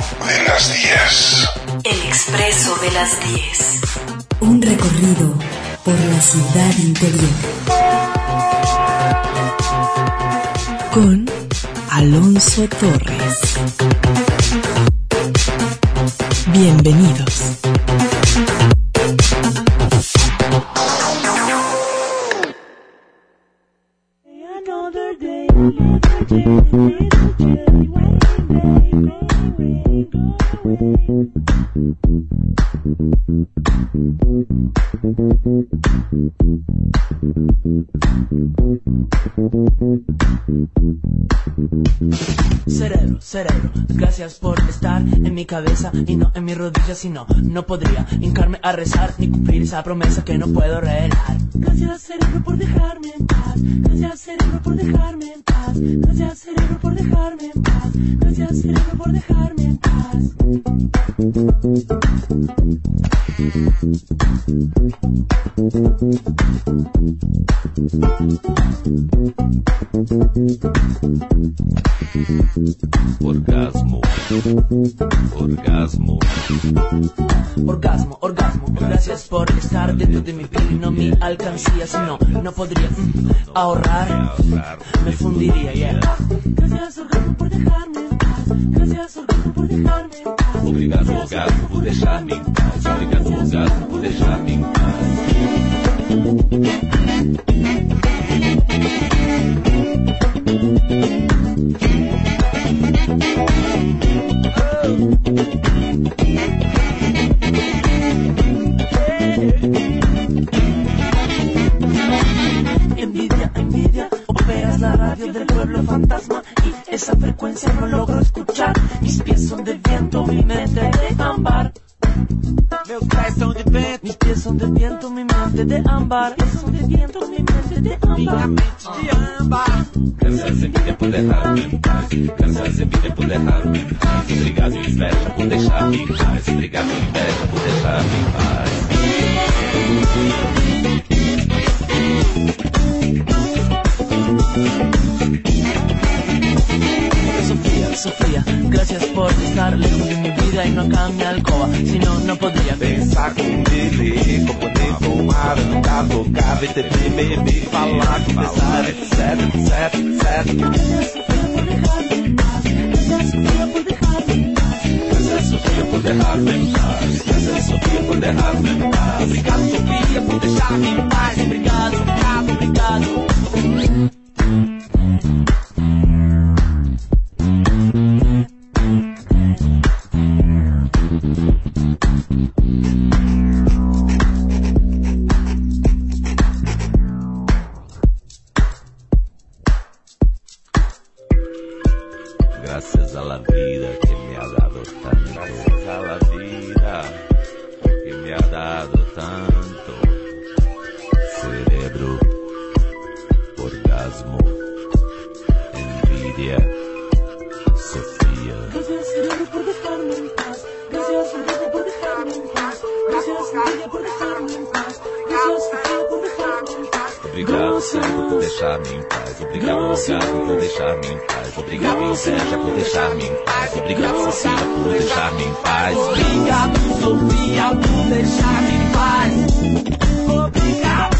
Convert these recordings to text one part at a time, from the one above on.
de las 10. El Expreso de las 10. Un recorrido por la ciudad interior. Con Alonso Torres. Bienvenidos. Cerebro, gracias por estar en mi cabeza y no en mis rodillas, sino no podría hincarme a rezar ni cumplir esa promesa que no puedo revelar. Gracias cerebro por dejarme en paz, gracias cerebro por dejarme en paz, gracias cerebro por dejarme en paz, gracias cerebro por dejarme en paz. Orgasmo, gracias por estar dentro de mi piel y no mi alcancía, si no podría ahorrar, me fundiría, yeah. Gracias orgasmo por dejarme en paz, gracias orgasmo por dejarme en paz. Obrigado orgasmo por dejarme en paz, obrigado orgasmo por dejarme en paz. Envidia, operas la radio del pueblo fantasma y esa frecuencia no logro escuchar. Mis pies son de viento, mi mente de ámbar. Meus pés são de vento, mis pies son de viento, mi mente de ámbar. Mis pies son de viento, mi mente de ámbar. Minha mente de ámbar. Graças a vida por dejar-me em paz, graças a vida por dejar-me em paz. Obrigado inveja por deixar-me em paz, obrigado inveja por deixar-me em paz. Sofía, gracias por estar lejos de mi vida y no acá en mi alcoba, si no podría pensar com bebê, como poder tomar, andar, tocar, ver TV, beber, falar, conversar, etc. Graças Sofia por dejar-me em paz, graças Sofia por dejar-me em paz. Obrigado Sofia por deixar-me em paz, obrigado. Gracias a la vida que me ha dado tanto, gracias a la vida que me ha dado tanto. Cerebro, orgasmo, envidia, Sofía. Gracias cerebro por dejarme en paz, gracias cerebro por dejarme en paz, gracias envidia por dejarme en paz, gracias Sofía por dejarme en paz. Obrigado cérebro por deixar-me em paz, obrigado orgasmo por deixar-me em paz, obrigado inveja por deixar-me em paz, obrigado Sofia por deixar-me em paz. Obrigado Sofia por deixar-me em paz. Obrigado.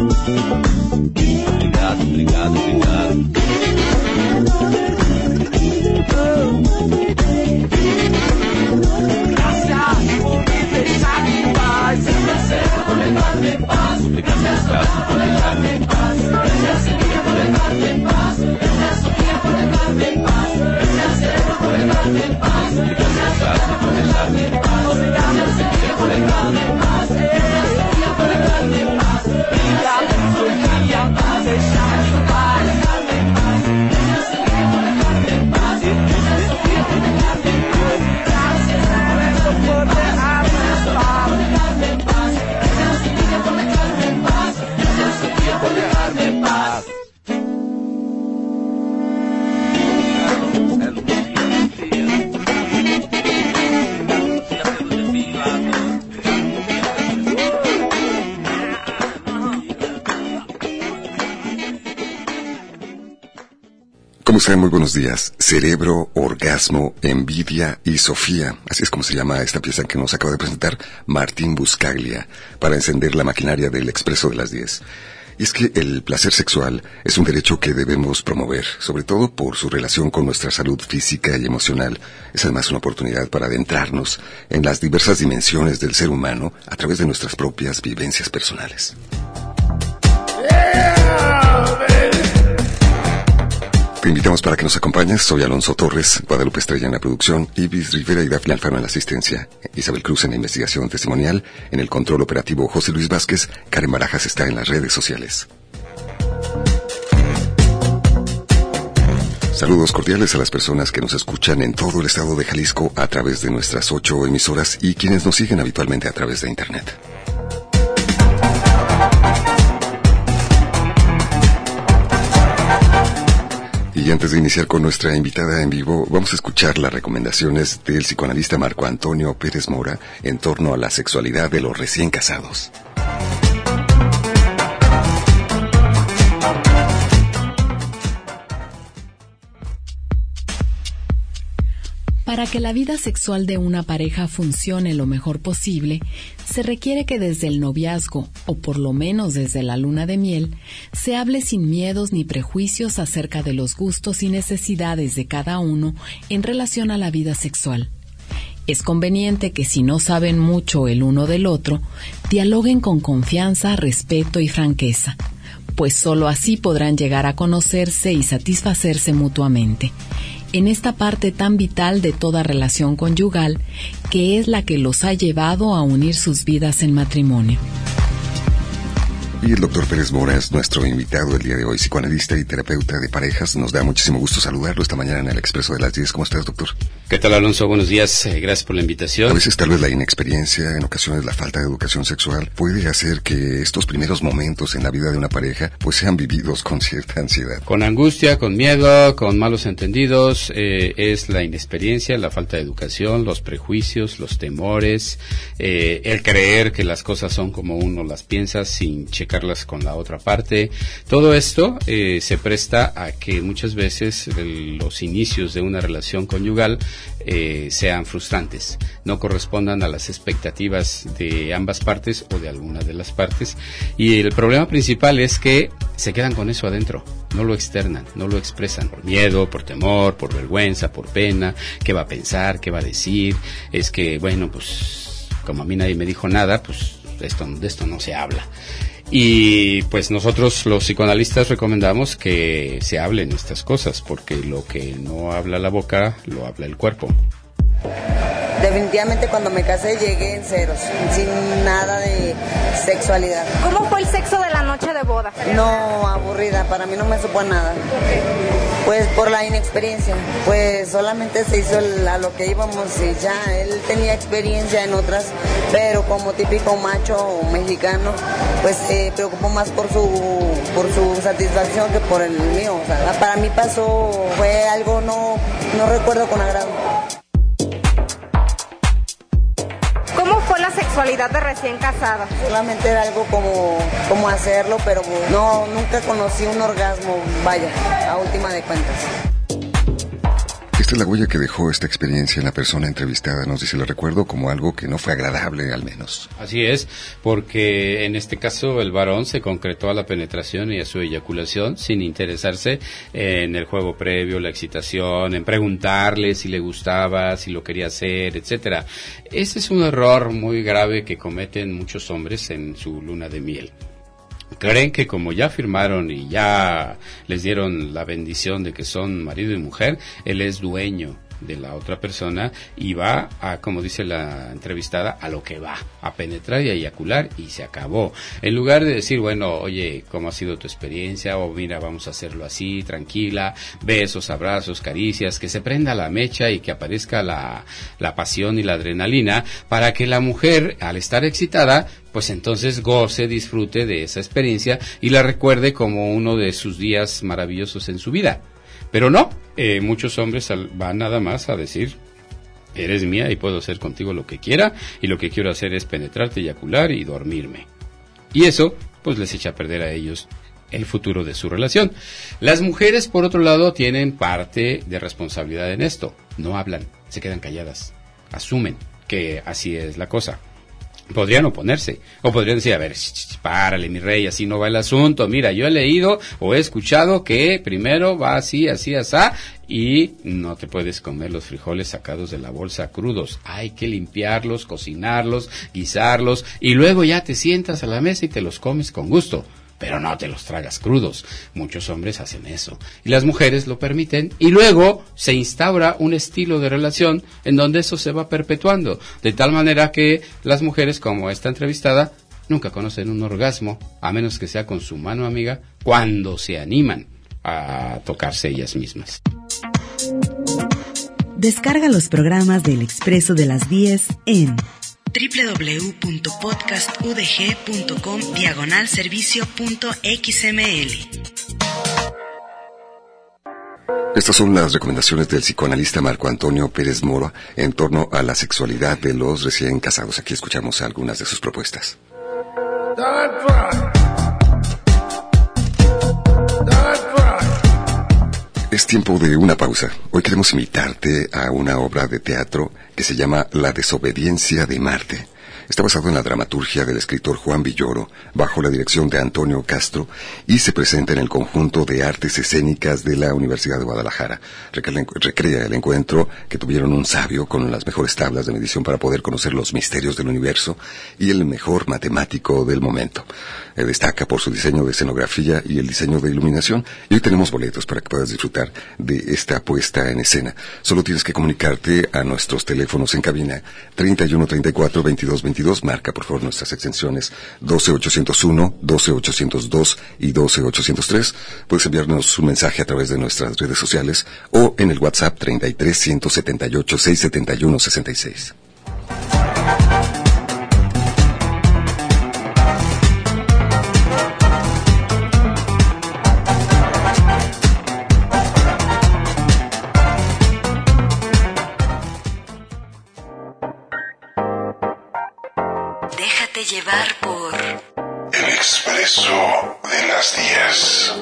Gracias por me deixar em paz, gracias por deixar-me em paz, obrigado orgasmo por deixar-me em paz, gracias Sofia por deixar-me em paz, gracias Sofia por deixar-me em paz, gracias cerebro por deixar-me em paz, obrigado orgasmo por deixar-me em paz, obrigado Sofia por deixar-me em paz, gracias Sofia por deixar-me em paz, obrigado Sofia por deixar-me em paz, gracias Sofia por deixar-me em paz, gracias Sofia por deixar-me em paz, gracias por deixar-me em paz, gracias Sofia por deixar-me em paz, gracias Sofia por deixar-me em paz. Sean muy buenos días. Cerebro, orgasmo, envidia y Sofía. Así es como se llama esta pieza que nos acaba de presentar Martín Buscaglia para encender la maquinaria del Expreso de las 10. Y es que el placer sexual es un derecho que debemos promover, sobre todo por su relación con nuestra salud física y emocional. Es además una oportunidad para adentrarnos en las diversas dimensiones del ser humano a través de nuestras propias vivencias personales. Te invitamos para que nos acompañes. Soy Alonso Torres, Guadalupe Estrella en la producción, Ibis Rivera y Dafne Alfaro en la asistencia, Isabel Cruz en la investigación testimonial, en el control operativo José Luis Vázquez, Karen Barajas está en las redes sociales. Saludos cordiales a las personas que nos escuchan en todo el estado de Jalisco a través de nuestras 8 emisoras y quienes nos siguen habitualmente a través de Internet. Y antes de iniciar con nuestra invitada en vivo, vamos a escuchar las recomendaciones del psicoanalista Marco Antonio Pérez Mora en torno a la sexualidad de los recién casados. Para que la vida sexual de una pareja funcione lo mejor posible, se requiere que desde el noviazgo, o por lo menos desde la luna de miel, se hable sin miedos ni prejuicios acerca de los gustos y necesidades de cada uno en relación a la vida sexual. Es conveniente que si no saben mucho el uno del otro, dialoguen con confianza, respeto y franqueza, pues sólo así podrán llegar a conocerse y satisfacerse mutuamente. En esta parte tan vital de toda relación conyugal, que es la que los ha llevado a unir sus vidas en matrimonio. Y el doctor Pérez Mora es nuestro invitado el día de hoy, psicoanalista y terapeuta de parejas. Nos da muchísimo gusto saludarlo esta mañana en el Expreso de las 10. ¿Cómo estás, doctor? ¿Qué tal, Alonso? Buenos días, gracias por la invitación. A veces tal vez la inexperiencia, en ocasiones la falta de educación sexual, puede hacer que estos primeros momentos en la vida de una pareja pues sean vividos con cierta ansiedad. Con angustia, con miedo, con malos entendidos, es la inexperiencia, la falta de educación, los prejuicios, los temores, el creer que las cosas son como uno las piensa sin checarlas con la otra parte. Todo esto se presta a que muchas veces los inicios de una relación conyugal sean frustrantes, no correspondan a las expectativas de ambas partes o de alguna de las partes, y el problema principal es que se quedan con eso adentro, no lo externan, no lo expresan, por miedo, por temor, por vergüenza, por pena, qué va a pensar, qué va a decir, es que bueno, pues como a mí nadie me dijo nada, pues de esto no se habla. Y pues nosotros los psicoanalistas recomendamos que se hablen estas cosas, porque lo que no habla la boca, lo habla el cuerpo. Definitivamente cuando me casé llegué en ceros, sin nada de sexualidad. ¿Cómo fue el sexo de la noche de boda? No, aburrida, para mí no me supo a nada. Pues por la inexperiencia, pues solamente se hizo a lo que íbamos y ya, él tenía experiencia en otras, pero como típico macho mexicano, pues se preocupó más por su satisfacción que por el mío. O sea, para mí fue algo no recuerdo con agrado. ¿Cómo fue la sexualidad de recién casada? Solamente era algo como hacerlo, pero no, nunca conocí un orgasmo, vaya, a última de cuentas. Esta es la huella que dejó esta experiencia en la persona entrevistada, nos dice, lo recuerdo como algo que no fue agradable al menos. Así es, porque en este caso el varón se concretó a la penetración y a su eyaculación sin interesarse en el juego previo, la excitación, en preguntarle si le gustaba, si lo quería hacer, etcétera. Ese es un error muy grave que cometen muchos hombres en su luna de miel. Creen que como ya firmaron y ya les dieron la bendición de que son marido y mujer, él es dueño de la otra persona y va a, como dice la entrevistada, a lo que va, a penetrar y a eyacular y se acabó. En lugar de decir, bueno, oye, ¿cómo ha sido tu experiencia? O mira, vamos a hacerlo así, tranquila, besos, abrazos, caricias, que se prenda la mecha y que aparezca la pasión y la adrenalina para que la mujer, al estar excitada, pues entonces goce, disfrute de esa experiencia y la recuerde como uno de sus días maravillosos en su vida. Pero no, muchos hombres van nada más a decir, eres mía y puedo hacer contigo lo que quiera, y lo que quiero hacer es penetrarte, eyacular y dormirme. Y eso, pues les echa a perder a ellos el futuro de su relación. Las mujeres, por otro lado, tienen parte de responsabilidad en esto. No hablan, se quedan calladas, asumen que así es la cosa. Podrían oponerse, o podrían decir, a ver, párale mi rey, así no va el asunto, mira, yo he leído o he escuchado que primero va así, así, asá, y no te puedes comer los frijoles sacados de la bolsa crudos, hay que limpiarlos, cocinarlos, guisarlos, y luego ya te sientas a la mesa y te los comes con gusto. Pero no te los tragas crudos. Muchos hombres hacen eso. Y las mujeres lo permiten. Y luego se instaura un estilo de relación en donde eso se va perpetuando. De tal manera que las mujeres, como esta entrevistada, nunca conocen un orgasmo, a menos que sea con su mano amiga, cuando se animan a tocarse ellas mismas. Descarga los programas del Expreso de las 10 en www.podcastudg.com/servicio.xml. Estas son las recomendaciones del psicoanalista Marco Antonio Pérez Moro en torno a la sexualidad de los recién casados. Aquí escuchamos algunas de sus propuestas. Es tiempo de una pausa. Hoy queremos invitarte a una obra de teatro que se llama La desobediencia de Marte. Está basado en la dramaturgia del escritor Juan Villoro, bajo la dirección de Antonio Castro, y se presenta en el conjunto de artes escénicas de la Universidad de Guadalajara. Recrea el encuentro que tuvieron un sabio con las mejores tablas de medición para poder conocer los misterios del universo y el mejor matemático del momento. Destaca por su diseño de escenografía y el diseño de iluminación, y hoy tenemos boletos para que puedas disfrutar de esta puesta en escena. Solo tienes que comunicarte a nuestros teléfonos en cabina 3134-2222, marca por favor nuestras extensiones 12801, 12802 y 12803. Puedes enviarnos un mensaje a través de nuestras redes sociales o en el WhatsApp 33-178-671-66. Llevar por El Expreso de las 10.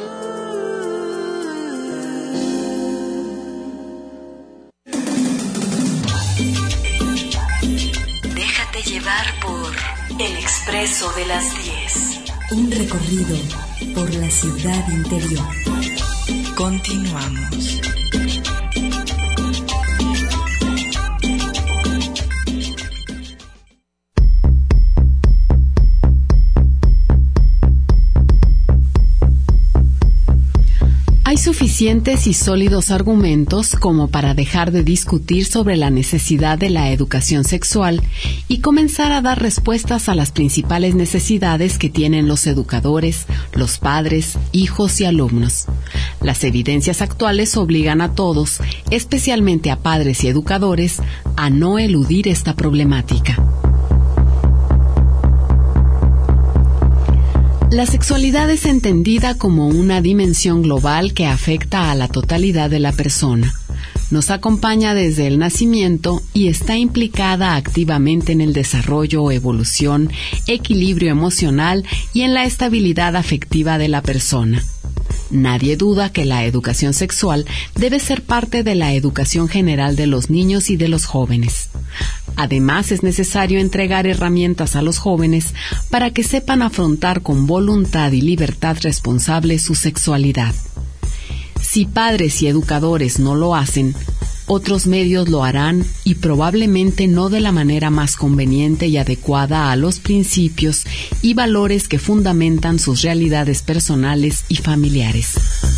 Déjate llevar por El Expreso de las 10. Un recorrido por la ciudad interior. Continuamos. Hay suficientes y sólidos argumentos como para dejar de discutir sobre la necesidad de la educación sexual y comenzar a dar respuestas a las principales necesidades que tienen los educadores, los padres, hijos y alumnos. Las evidencias actuales obligan a todos, especialmente a padres y educadores, a no eludir esta problemática. La sexualidad es entendida como una dimensión global que afecta a la totalidad de la persona. Nos acompaña desde el nacimiento y está implicada activamente en el desarrollo, evolución, equilibrio emocional y en la estabilidad afectiva de la persona. Nadie duda que la educación sexual debe ser parte de la educación general de los niños y de los jóvenes. Además, es necesario entregar herramientas a los jóvenes para que sepan afrontar con voluntad y libertad responsable su sexualidad. Si padres y educadores no lo hacen, otros medios lo harán y probablemente no de la manera más conveniente y adecuada a los principios y valores que fundamentan sus realidades personales y familiares.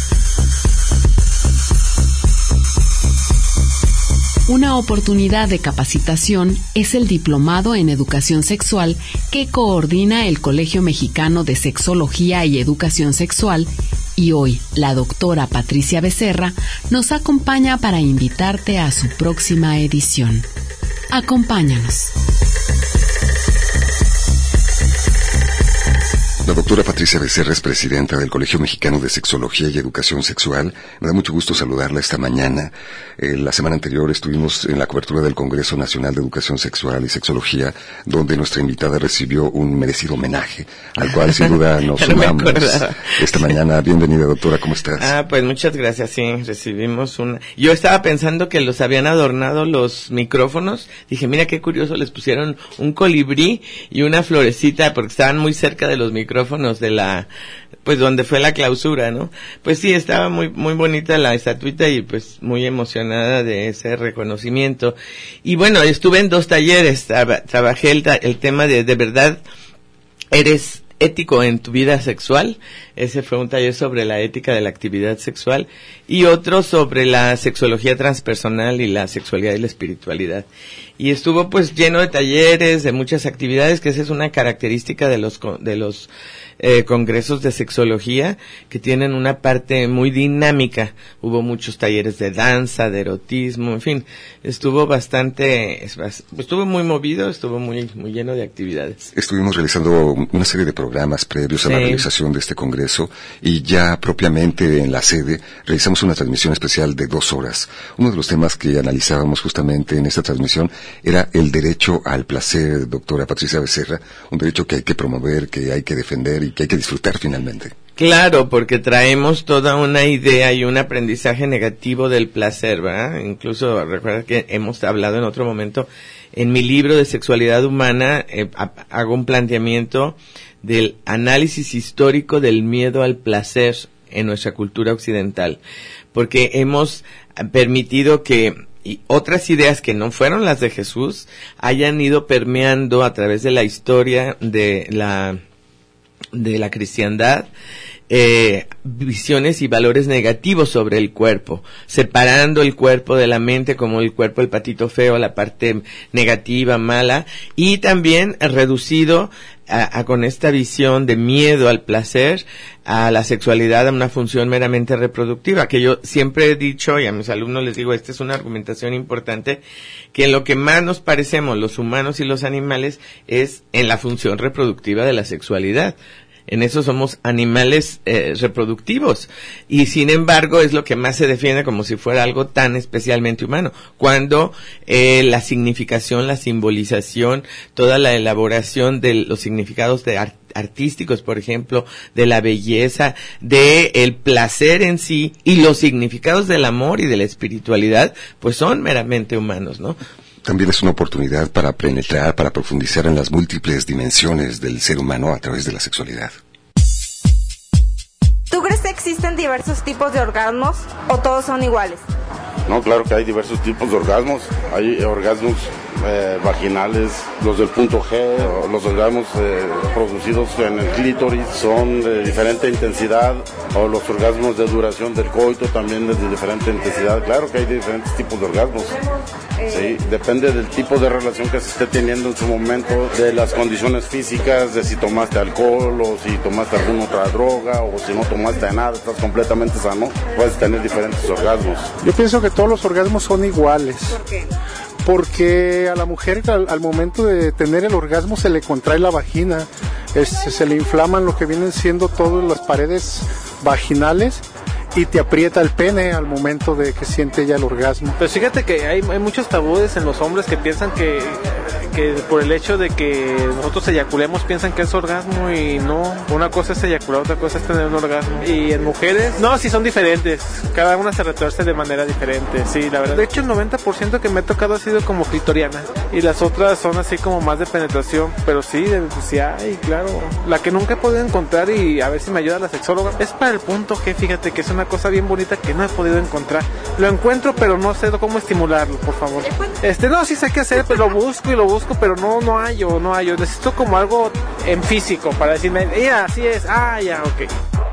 Una oportunidad de capacitación es el Diplomado en Educación Sexual que coordina el Colegio Mexicano de Sexología y Educación Sexual, y hoy la doctora Patricia Becerra nos acompaña para invitarte a su próxima edición. Acompáñanos. La doctora Patricia Becerra es presidenta del Colegio Mexicano de Sexología y Educación Sexual. Me da mucho gusto saludarla esta mañana. La semana anterior estuvimos en la cobertura del Congreso Nacional de Educación Sexual y Sexología, donde nuestra invitada recibió un merecido homenaje, al cual sin duda nos sumamos esta mañana. Bienvenida, doctora, ¿cómo estás? Pues muchas gracias, sí, recibimos una... Yo estaba pensando que los habían adornado los micrófonos. Dije, mira qué curioso, les pusieron un colibrí y una florecita porque estaban muy cerca de los micrófonos de pues donde fue la clausura, ¿no? Pues sí, estaba muy bonita la estatuita y pues muy emocionada de ese reconocimiento. Y bueno, estuve en 2 talleres, trabajé el tema de verdad, ¿eres ético en tu vida sexual? Ese fue un taller sobre la ética de la actividad sexual y otro sobre la sexología transpersonal y la sexualidad y la espiritualidad. Y estuvo pues lleno de talleres, de muchas actividades, que esa es una característica de los congresos de sexología, que tienen una parte muy dinámica. Hubo muchos talleres de danza, de erotismo, en fin, estuvo muy movido, estuvo muy lleno de actividades. Estuvimos realizando una serie de programas previos a la realización de este congreso y ya propiamente en la sede realizamos una transmisión especial de 2 horas. Uno de los temas que analizábamos justamente en esta transmisión era el derecho al placer, doctora Patricia Becerra, un derecho que hay que promover, que hay que defender y que hay que disfrutar finalmente. Claro, porque traemos toda una idea y un aprendizaje negativo del placer, ¿verdad? Incluso recuerda que hemos hablado en otro momento, en mi libro de sexualidad humana, hago un planteamiento del análisis histórico del miedo al placer en nuestra cultura occidental, porque hemos permitido que otras ideas que no fueron las de Jesús hayan ido permeando a través de la historia de la cristiandad, visiones y valores negativos sobre el cuerpo, separando el cuerpo de la mente como el cuerpo del patito feo, la parte negativa, mala, y también reducido con esta visión de miedo al placer, a la sexualidad, a una función meramente reproductiva, que yo siempre he dicho, y a mis alumnos les digo, esta es una argumentación importante, que en lo que más nos parecemos los humanos y los animales es en la función reproductiva de la sexualidad. En eso somos animales reproductivos, y sin embargo es lo que más se defiende como si fuera algo tan especialmente humano, cuando la significación, la simbolización, toda la elaboración de los significados artísticos, por ejemplo, de la belleza, de el placer en sí, y los significados del amor y de la espiritualidad, pues son meramente humanos, ¿no? También es una oportunidad para penetrar, para profundizar en las múltiples dimensiones del ser humano a través de la sexualidad. ¿Tú crees que existen diversos tipos de orgasmos o todos son iguales? No, claro que hay diversos tipos de orgasmos. Hay orgasmos vaginales, los del punto G, los orgasmos producidos en el clítoris son de diferente intensidad, o los orgasmos de duración del coito también de diferente intensidad. Claro que hay diferentes tipos de orgasmos. Sí, depende del tipo de relación que se esté teniendo en su momento, de las condiciones físicas, de si tomaste alcohol o si tomaste alguna otra droga, o si no tomaste nada, estás completamente sano, puedes tener diferentes orgasmos. Yo pienso que todos los orgasmos son iguales. ¿Por qué? Porque a la mujer al momento de tener el orgasmo se le contrae la vagina, se le inflaman lo que vienen siendo todas las paredes vaginales y te aprieta el pene al momento de que siente ella el orgasmo. Pues fíjate que hay muchos tabúes en los hombres que piensan que por el hecho de que nosotros eyaculemos piensan que es orgasmo, y no, una cosa es eyacular, otra cosa es tener un orgasmo. Y en mujeres, no, sí son diferentes, cada una se retuerce de manera diferente, sí, la verdad. De hecho el 90% que me ha tocado ha sido como clitoriana, y las otras son así como más de penetración, pero sí hay, claro. La que nunca he podido encontrar, y a ver si me ayuda la sexóloga, es para el punto G, fíjate que es una cosa bien bonita que no he podido encontrar. Lo encuentro, pero no sé cómo estimularlo, por favor. No, sí sé qué hacer, pero lo busco, pero no hallo. Necesito como algo en físico para decirme, mira, así es, ya, ok.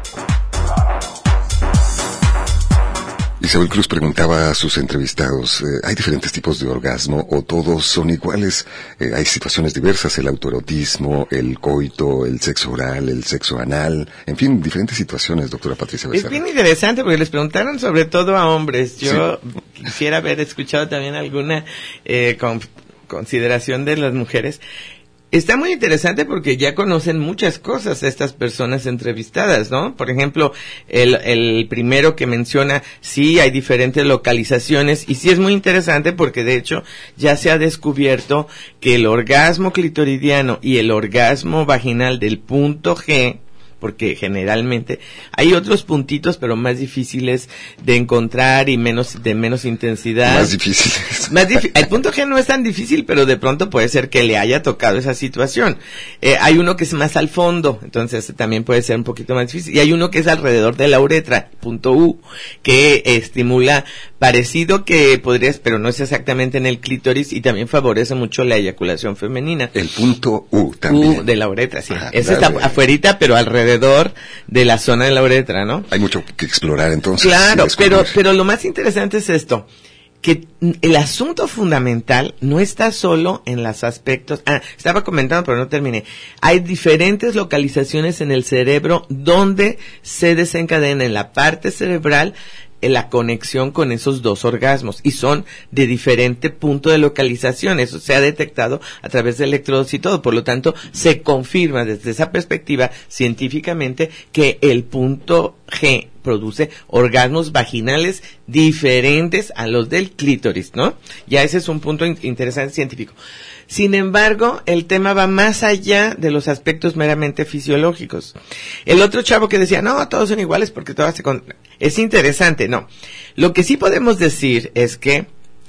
Isabel Cruz preguntaba a sus entrevistados, ¿hay diferentes tipos de orgasmo o todos son iguales? Hay situaciones diversas, el autoerotismo, el coito, el sexo oral, el sexo anal, en fin, diferentes situaciones, doctora Patricia Becerra. Es bien interesante porque les preguntaron sobre todo a hombres. Yo quisiera haber escuchado también alguna consideración de las mujeres. Está muy interesante porque ya conocen muchas cosas estas personas entrevistadas, ¿no? Por ejemplo, el primero que menciona, sí, hay diferentes localizaciones, y sí es muy interesante porque de hecho ya se ha descubierto que el orgasmo clitoridiano y el orgasmo vaginal del punto G, porque generalmente hay otros puntitos pero más difíciles de encontrar y de menos intensidad. Más difíciles. El punto G no es tan difícil, pero de pronto puede ser que le haya tocado esa situación. Hay uno que es más al fondo, entonces también puede ser un poquito más difícil. Y hay uno que es alrededor de la uretra, punto U, que estimula parecido que podrías, pero no es exactamente en el clítoris, y también favorece mucho la eyaculación femenina. El punto U también. U de la uretra, sí. Ese está afuerita, pero alrededor de la zona de la uretra, ¿no? Hay mucho que explorar entonces. Claro, pero lo más interesante es esto, que el asunto fundamental no está solo en los aspectos. Estaba comentando, pero no terminé. Hay diferentes localizaciones en el cerebro donde se desencadena en la parte cerebral la conexión con esos dos orgasmos, y son de diferente punto de localización. Eso se ha detectado a través de electrodos y todo. Por lo tanto, se confirma desde esa perspectiva científicamente que el punto G produce orgasmos vaginales diferentes a los del clítoris, ¿no? Ya ese es un punto interesante científico. Sin embargo, el tema va más allá de los aspectos meramente fisiológicos. El otro chavo que decía, no, todos son iguales porque todas es interesante, no. Lo que sí podemos decir es que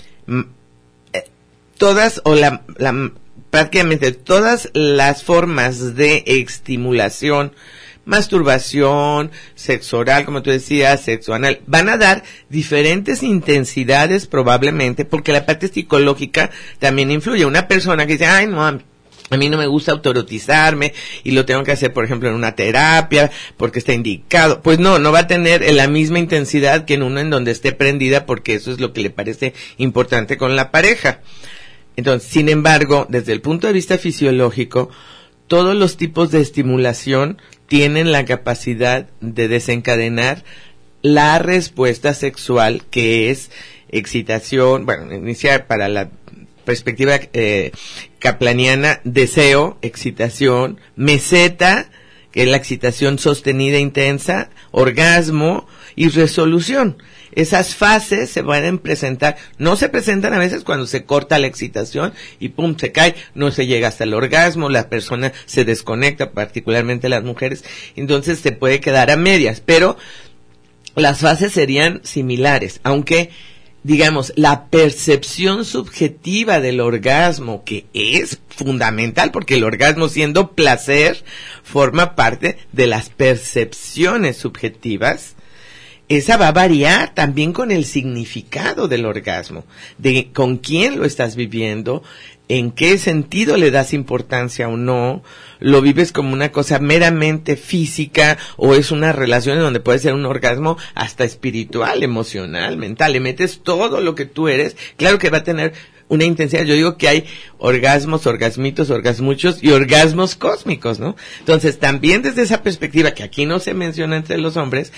todas, o prácticamente todas las formas de estimulación, masturbación, sexo oral, como tú decías, sexo anal, van a dar diferentes intensidades probablemente, porque la parte psicológica también influye. Una persona que dice, ay, no, a mí no me gusta autoerotizarme y lo tengo que hacer, por ejemplo, en una terapia porque está indicado. Pues no va a tener la misma intensidad que en uno en donde esté prendida, porque eso es lo que le parece importante con la pareja. Entonces, sin embargo, desde el punto de vista fisiológico, todos los tipos de estimulación tienen la capacidad de desencadenar la respuesta sexual, que es excitación, iniciar para la perspectiva kaplaniana, deseo, excitación, meseta, que es la excitación sostenida e intensa, orgasmo y resolución. Esas fases se van a presentar, no se presentan a veces cuando se corta la excitación y pum, se cae, no se llega hasta el orgasmo, la persona se desconecta, particularmente las mujeres, entonces se puede quedar a medias, pero las fases serían similares, aunque digamos, la percepción subjetiva del orgasmo, que es fundamental, porque el orgasmo, siendo placer, forma parte de las percepciones subjetivas. Esa va a variar también con el significado del orgasmo, de con quién lo estás viviendo, en qué sentido le das importancia o no, lo vives como una cosa meramente física o es una relación en donde puede ser un orgasmo hasta espiritual, emocional, mental, le metes todo lo que tú eres, claro que va a tener una intensidad. Yo digo que hay orgasmos, orgasmitos, orgasmuchos y orgasmos cósmicos, ¿no? Entonces, también desde esa perspectiva, que aquí no se menciona entre los hombres,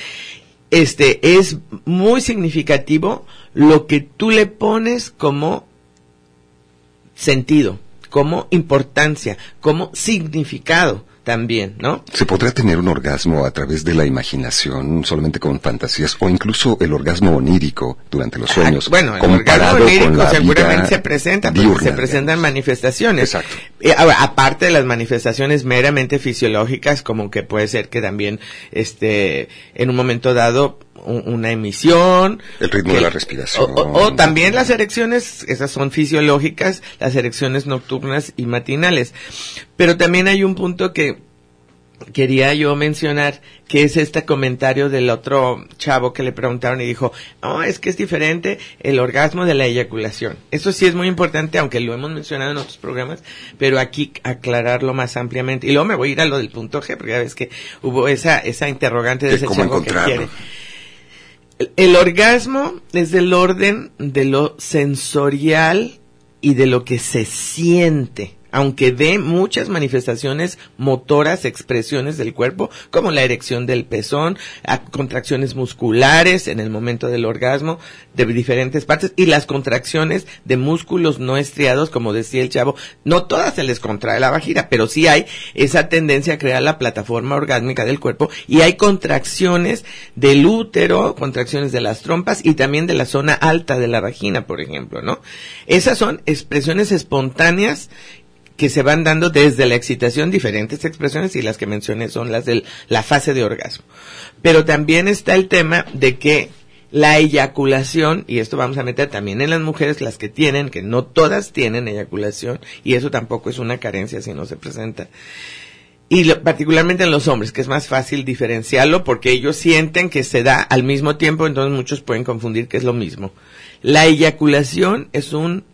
es muy significativo lo que tú le pones como sentido, como importancia, como significado también, ¿no? ¿Se podrá tener un orgasmo a través de la imaginación, solamente con fantasías, o incluso el orgasmo onírico durante los sueños? Bueno, el orgasmo onírico seguramente se presenta, porque se presentan manifestaciones. Exacto. Ahora, aparte de las manifestaciones meramente fisiológicas, como que puede ser que también, en un momento dado, una emisión, el ritmo de la respiración, o también las erecciones, esas son fisiológicas, las erecciones nocturnas y matinales. Pero también hay un punto que quería yo mencionar, que es este comentario del otro chavo que le preguntaron y dijo, no, es que es diferente el orgasmo de la eyaculación. Eso sí es muy importante, aunque lo hemos mencionado en otros programas, pero aquí aclararlo más ampliamente. Y luego me voy a ir a lo del punto G, porque ya ves que hubo esa interrogante de ese chavo que quiere. El orgasmo es del orden de lo sensorial y de lo que se siente aunque dé muchas manifestaciones motoras, expresiones del cuerpo, como la erección del pezón, contracciones musculares en el momento del orgasmo de diferentes partes, y las contracciones de músculos no estriados, como decía el chavo, no todas se les contrae la vagina, pero sí hay esa tendencia a crear la plataforma orgásmica del cuerpo, y hay contracciones del útero, contracciones de las trompas y también de la zona alta de la vagina, por ejemplo, ¿no? Esas son expresiones espontáneas que se van dando desde la excitación, diferentes expresiones, y las que mencioné son las de la fase de orgasmo. Pero también está el tema de que la eyaculación, y esto vamos a meter también en las mujeres, las que tienen, que no todas tienen eyaculación, y eso tampoco es una carencia si no se presenta. Y particularmente en los hombres, que es más fácil diferenciarlo porque ellos sienten que se da al mismo tiempo, entonces muchos pueden confundir que es lo mismo. La eyaculación es una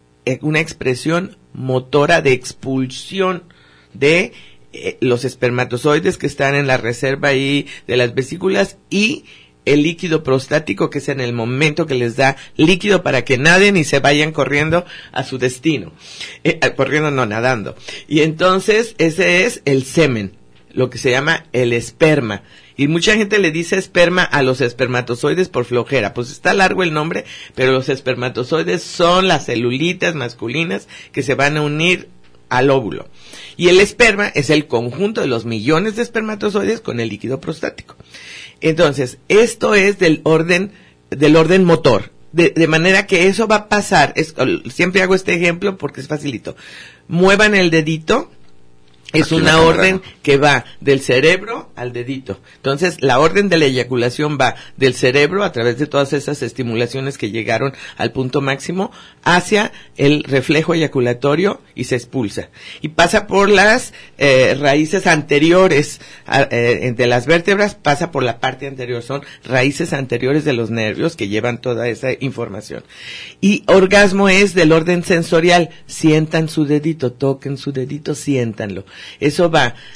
expresión motora de expulsión de los espermatozoides que están en la reserva ahí de las vesículas, y el líquido prostático, que es en el momento que les da líquido para que naden y se vayan corriendo a su destino. Corriendo, no, nadando. Y entonces ese es el semen, lo que se llama el esperma. Y mucha gente le dice esperma a los espermatozoides por flojera. Pues está largo el nombre, pero los espermatozoides son las celulitas masculinas que se van a unir al óvulo. Y el esperma es el conjunto de los millones de espermatozoides con el líquido prostático. Entonces, esto es del orden motor. De manera que eso va a pasar. Siempre hago este ejemplo porque es facilito. Muevan el dedito. Es una orden que va del cerebro al dedito. Entonces, la orden de la eyaculación va del cerebro, a través de todas esas estimulaciones que llegaron al punto máximo, hacia el reflejo eyaculatorio y se expulsa. Y pasa por las raíces anteriores de las vértebras, pasa por la parte anterior. Son raíces anteriores de los nervios que llevan toda esa información. Y orgasmo es del orden sensorial. Sientan su dedito, toquen su dedito, siéntanlo. Eso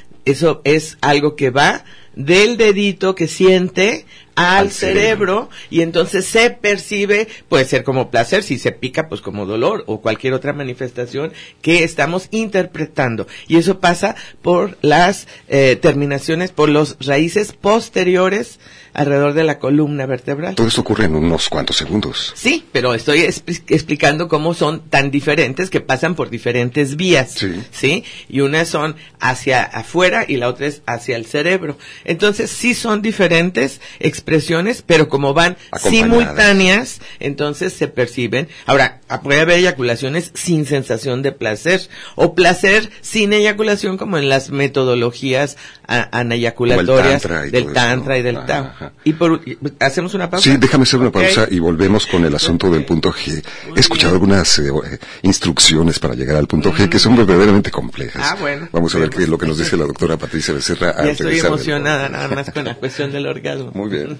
es algo que va del dedito que siente al cerebro, y entonces se percibe, puede ser como placer, si se pica pues como dolor o cualquier otra manifestación que estamos interpretando, y eso pasa por las terminaciones, por las raíces posteriores alrededor de la columna vertebral. Todo esto ocurre en unos cuantos segundos. Sí, pero estoy explicando cómo son tan diferentes, que pasan por diferentes vías, ¿sí? Y una son hacia afuera y la otra es hacia el cerebro. Entonces sí son diferentes expresiones, pero como van simultáneas, entonces se perciben. Ahora, puede haber eyaculaciones sin sensación de placer, o placer sin eyaculación, como en las metodologías aneyaculatorias del tantra y del Tao. Y ¿hacemos una pausa? Sí, déjame hacer una pausa y volvemos con el asunto del punto G. He escuchado algunas instrucciones para llegar al punto G que son verdaderamente complejas. Bueno. Vamos a ver qué es lo que nos dice la doctora Patricia Becerra. Ya estoy emocionada nada más con la cuestión del orgasmo. Muy bien.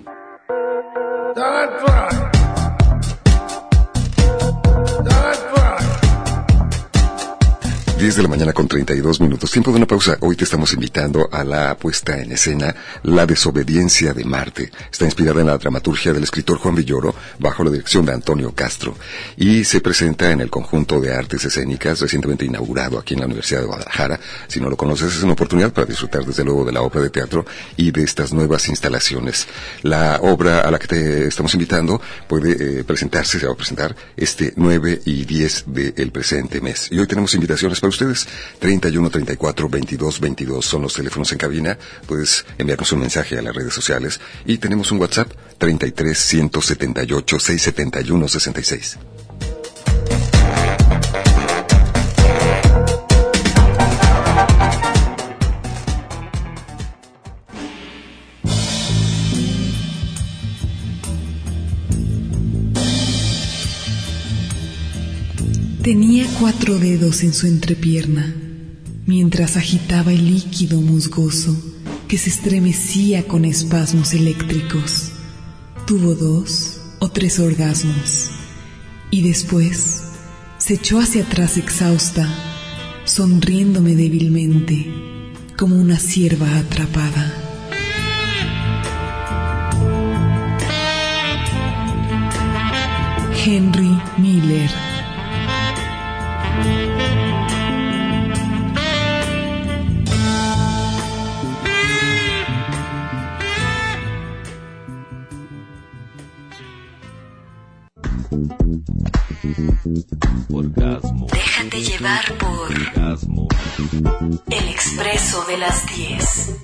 10 de la mañana con 32 minutos. Tiempo de una pausa. Hoy te estamos invitando a la puesta en escena La desobediencia de Marte. Está inspirada en la dramaturgia del escritor Juan Villoro, bajo la dirección de Antonio Castro, y se presenta en el Conjunto de Artes Escénicas, recientemente inaugurado aquí en la Universidad de Guadalajara. Si no lo conoces, es una oportunidad para disfrutar desde luego de la obra de teatro y de estas nuevas instalaciones. La obra a la que te estamos invitando puede presentarse, se va a presentar este 9 y 10 del presente mes. Y hoy tenemos invitaciones para ustedes. 31 34 22 22 son los teléfonos en cabina. Puedes enviarnos un mensaje a las redes sociales, y tenemos un WhatsApp 33 178 671 66. Tenía 4 dedos en su entrepierna, mientras agitaba el líquido musgoso que se estremecía con espasmos eléctricos. Tuvo 2 o 3 orgasmos, y después se echó hacia atrás exhausta, sonriéndome débilmente, como una cierva atrapada. Henry Miller. llevar por el expreso de las 10.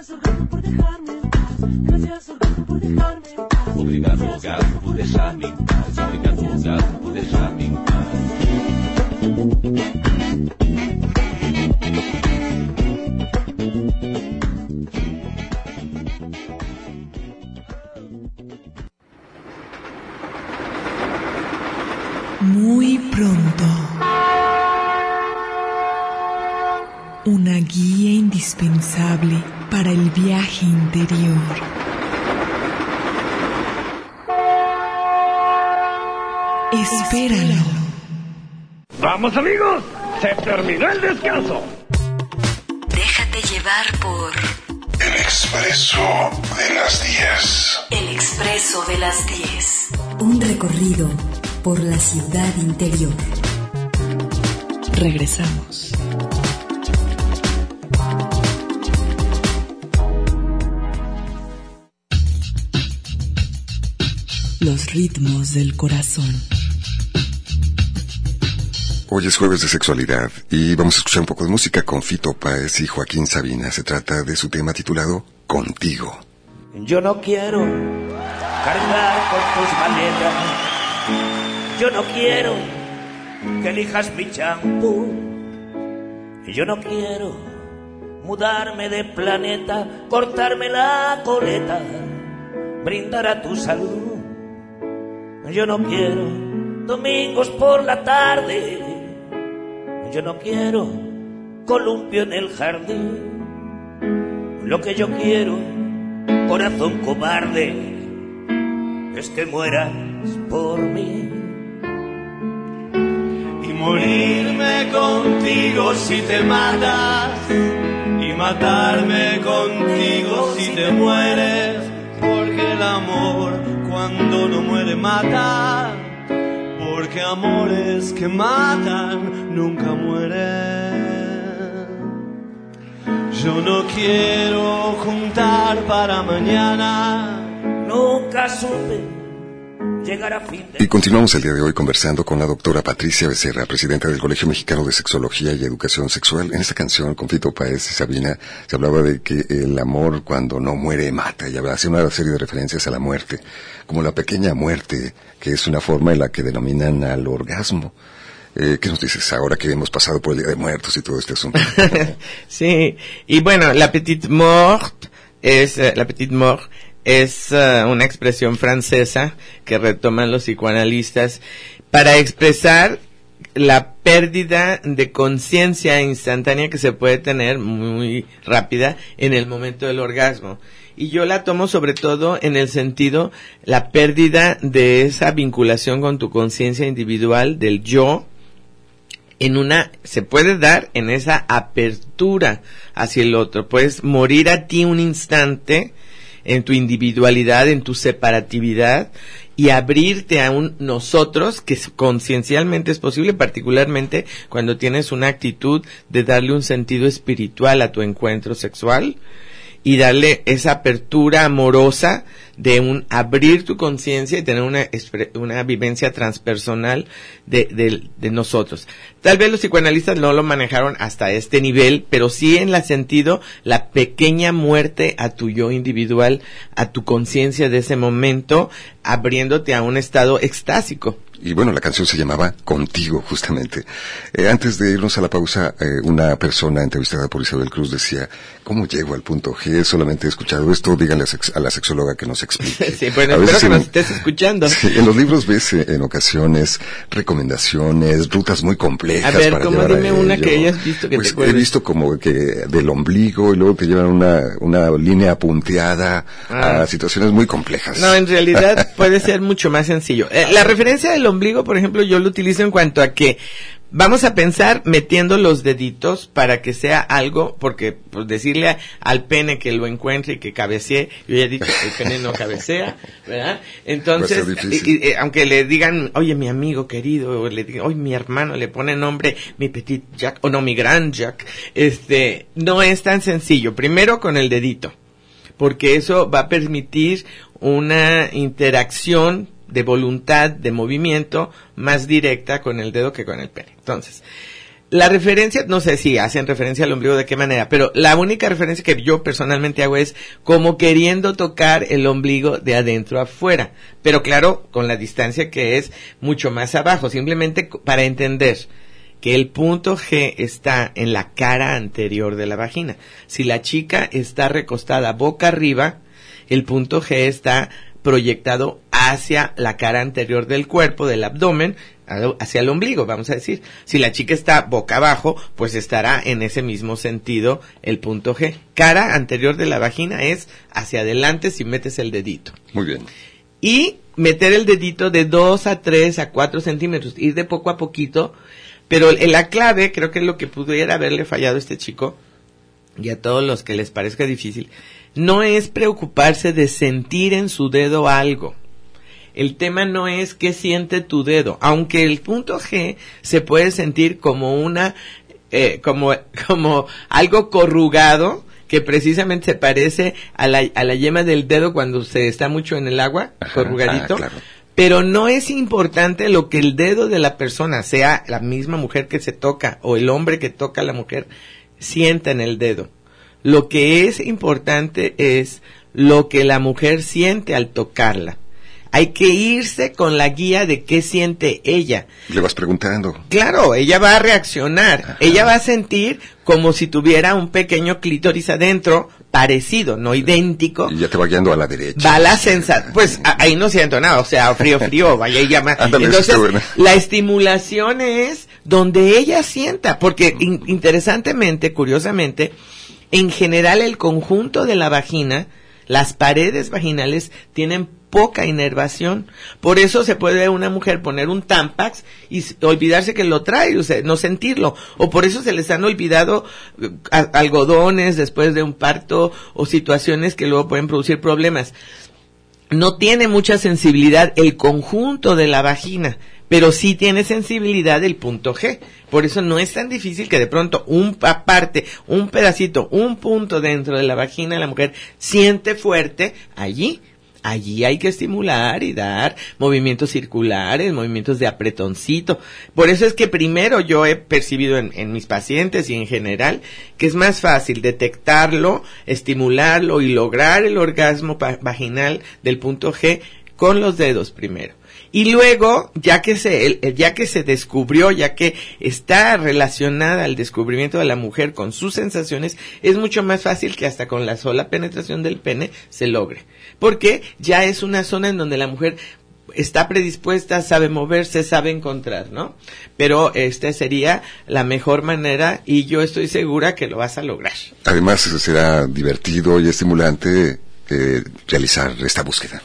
Obrigado, orgasmo, por deixar-me em paz. Obrigado, orgasmo, por deixar-me em paz. Muy pronto. Una guía indispensable para el viaje interior. Espéralo. ¡Vamos, amigos! ¡Se terminó el descanso! Déjate llevar por el expreso de las 10. El expreso de las 10. Un recorrido por la ciudad interior. Regresamos. Los ritmos del corazón. Hoy es jueves de sexualidad y vamos a escuchar un poco de música con Fito Páez y Joaquín Sabina. Se trata de su tema titulado Contigo. Yo no quiero cargar con tus maletas. Yo no quiero que elijas mi champú. Yo no quiero mudarme de planeta, cortarme la coleta, brindar a tu salud. Yo no quiero domingos por la tarde. Yo no quiero columpio en el jardín. Lo que yo quiero, corazón cobarde, es que mueras por mí. Y morirme contigo si te matas, y matarme contigo si te mueres, porque el amor cuando no muere mata, porque amores que matan nunca mueren. Yo no quiero juntar para mañana, nunca supe llegar a fin de... Y continuamos el día de hoy conversando con la doctora Patricia Becerra, presidenta del Colegio Mexicano de Sexología y Educación Sexual. En esta canción, con Fito Páez y Sabina, se hablaba de que el amor cuando no muere mata, y hacía una serie de referencias a la muerte, como la pequeña muerte, que es una forma en la que denominan al orgasmo. ¿Qué nos dices ahora que hemos pasado por el Día de Muertos y todo este asunto? Sí, y bueno, la petite mort es una expresión francesa que retoman los psicoanalistas para expresar la pérdida de conciencia instantánea que se puede tener muy rápida en el momento del orgasmo. Y yo la tomo sobre todo en el sentido, la pérdida de esa vinculación con tu conciencia individual del yo, se puede dar en esa apertura hacia el otro. Puedes morir a ti un instante en tu individualidad, en tu separatividad, y abrirte a un nosotros que conciencialmente es posible, particularmente cuando tienes una actitud de darle un sentido espiritual a tu encuentro sexual y darle esa apertura amorosa de abrir tu conciencia y tener una vivencia transpersonal de nosotros. Tal vez los psicoanalistas no lo manejaron hasta este nivel, pero sí en el sentido, la pequeña muerte a tu yo individual, a tu conciencia de ese momento, abriéndote a un estado extásico. Y bueno, la canción se llamaba Contigo, justamente. Antes de irnos a la pausa, una persona entrevistada por Isabel Cruz decía, ¿cómo llego al punto G? Solamente he escuchado esto, díganle a la sexóloga que nos explique. Sí, bueno, espero que nos estés escuchando. Sí, en los libros ves en ocasiones recomendaciones, rutas muy complejas. A ver, para como llevar dime una que hayas visto que pues te acuerdes. He visto como que del ombligo y luego te llevan una línea punteada a situaciones muy complejas. No, en realidad puede ser mucho más sencillo. La referencia del ombligo, por ejemplo, yo lo utilizo en cuanto a que vamos a pensar metiendo los deditos para que sea algo, porque pues, decirle al pene que lo encuentre y que cabecee, yo ya he dicho que el pene no cabecea, ¿verdad? Entonces, aunque le digan, oye, mi amigo querido, o le digan, oye, mi hermano, le pone nombre, mi petit Jack, o no, mi gran Jack, no es tan sencillo. Primero con el dedito, porque eso va a permitir una interacción de voluntad, de movimiento, más directa con el dedo que con el pene. Entonces, La referencia, no sé si hacen referencia al ombligo de qué manera, pero la única referencia que yo personalmente hago es como queriendo tocar el ombligo de adentro a afuera, pero claro, con la distancia que es mucho más abajo, simplemente para entender que el punto G está en la cara anterior de la vagina. Si la chica está recostada boca arriba, el punto G está proyectado hacia la cara anterior del cuerpo, del abdomen, hacia el ombligo, vamos a decir. Si la chica está boca abajo, pues estará en ese mismo sentido el punto G. Cara anterior de la vagina es hacia adelante si metes el dedito. Muy bien. Y meter el dedito de 2 a 3 a 4 centímetros, ir de poco a poquito, pero la clave, creo que es lo que pudiera haberle fallado a este chico, y a todos los que les parezca difícil, no es preocuparse de sentir en su dedo algo. El tema no es qué siente tu dedo, aunque el punto G se puede sentir como como algo corrugado, que precisamente se parece a la yema del dedo cuando se está mucho en el agua, corrugadito. Claro. Pero no es importante lo que el dedo de la persona, sea la misma mujer que se toca o el hombre que toca a la mujer, sienta en el dedo. Lo que es importante es lo que la mujer siente al tocarla. Hay que irse con la guía de qué siente ella. Le vas preguntando. Claro, ella va a reaccionar. Ajá. Ella va a sentir como si tuviera un pequeño clítoris adentro, parecido, no idéntico. Y ya te va guiando a la derecha. Va la sensación. Pues ahí no siento nada, o sea, frío, vaya y llama. Entonces, la estimulación es donde ella sienta, porque interesantemente, curiosamente, en general el conjunto de la vagina, las paredes vaginales tienen poca inervación. Por eso se puede una mujer poner un Tampax y olvidarse que lo trae, o sea, no sentirlo. O por eso se les han olvidado algodones después de un parto o situaciones que luego pueden producir problemas. No tiene mucha sensibilidad el conjunto de la vagina, pero sí tiene sensibilidad el punto G. Por eso no es tan difícil que de pronto un pedacito, un punto dentro de la vagina de la mujer siente fuerte allí. Allí hay que estimular y dar movimientos circulares, movimientos de apretoncito. Por eso es que primero yo he percibido en mis pacientes y en general que es más fácil detectarlo, estimularlo y lograr el orgasmo vaginal del punto G con los dedos primero. Y luego, ya que se descubrió, ya que está relacionada al descubrimiento de la mujer con sus sensaciones, es mucho más fácil que hasta con la sola penetración del pene se logre. Porque ya es una zona en donde la mujer está predispuesta, sabe moverse, sabe encontrar, ¿no? Pero esta sería la mejor manera y yo estoy segura que lo vas a lograr. Además, será divertido y estimulante realizar esta búsqueda.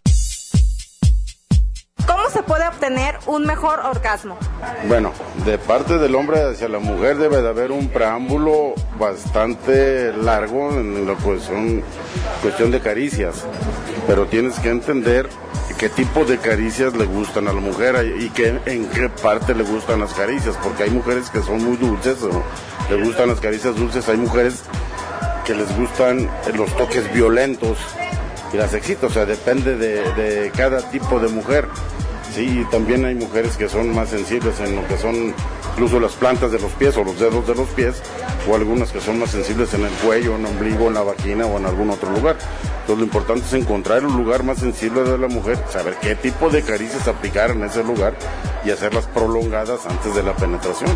¿Cómo se puede obtener un mejor orgasmo? Bueno, de parte del hombre hacia la mujer debe de haber un preámbulo bastante largo en la cuestión de caricias, pero tienes que entender qué tipo de caricias le gustan a la mujer y en qué parte le gustan las caricias, porque hay mujeres que son muy dulces o le gustan las caricias dulces, hay mujeres que les gustan los toques violentos y las excita, o sea, depende de cada tipo de mujer. Sí, también hay mujeres que son más sensibles en lo que son incluso las plantas de los pies o los dedos de los pies, o algunas que son más sensibles en el cuello, en el ombligo, en la vagina o en algún otro lugar. Entonces lo importante es encontrar un lugar más sensible de la mujer, saber qué tipo de caricias aplicar en ese lugar y hacerlas prolongadas antes de la penetración.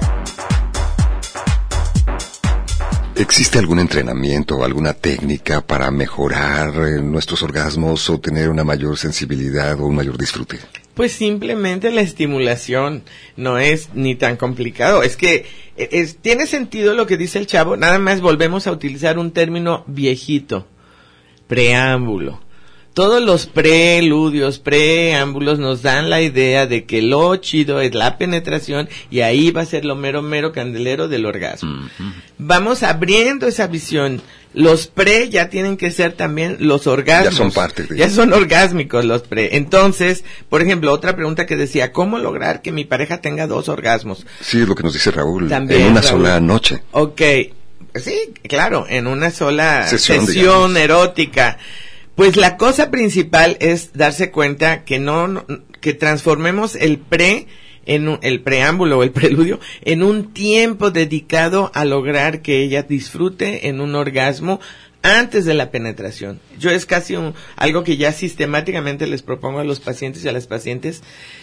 ¿Existe algún entrenamiento o alguna técnica para mejorar nuestros orgasmos o tener una mayor sensibilidad o un mayor disfrute? Pues simplemente la estimulación, no es ni tan complicado. Es que tiene sentido lo que dice el chavo, nada más volvemos a utilizar un término viejito, preámbulo. Todos los preludios, preámbulos nos dan la idea de que lo chido es la penetración y ahí va a ser lo mero candelero del orgasmo. Uh-huh. Vamos abriendo esa visión. Los pre ya tienen que ser también los orgasmos. Ya son parte de... Ya son orgásmicos los pre. Entonces, por ejemplo, otra pregunta que decía, ¿cómo lograr que mi pareja tenga 2 orgasmos? Sí, es lo que nos dice Raúl. También, en una Raúl. Sola noche. Ok. Sí, claro, en una sola sesión erótica. Pues la cosa principal es darse cuenta que que transformemos el pre el preámbulo o el preludio, en un tiempo dedicado a lograr que ella disfrute en un orgasmo antes de la penetración. Yo es casi algo que ya sistemáticamente les propongo a los pacientes y a las pacientes.